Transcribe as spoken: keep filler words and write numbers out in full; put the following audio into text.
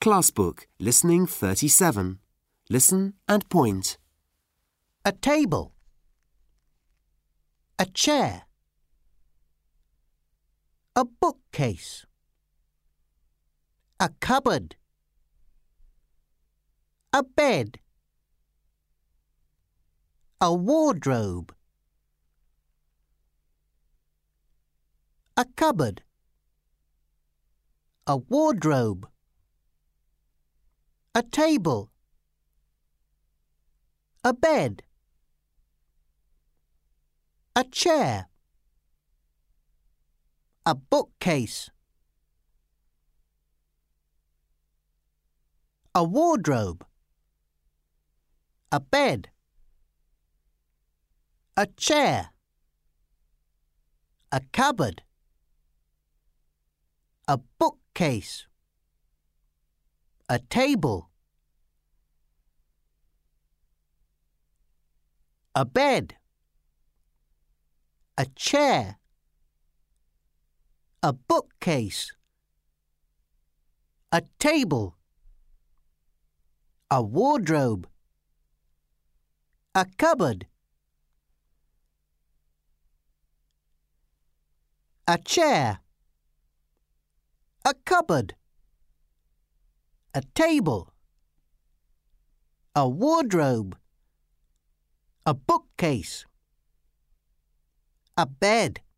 Class Book, Listening thirty-seven. Listen and point. A table. A chair. A bookcase. A cupboard. A bed. A wardrobe. A cupboard. A wardrobe. A table. A bed. A chair. A bookcase. A wardrobe. A bed. A chair. A cupboard. A bookcase. A table. A bed. A chair. A bookcase. A table. A wardrobe. A cupboard. A chair. A cupboard. A table. A wardrobe. A bookcase. A bed.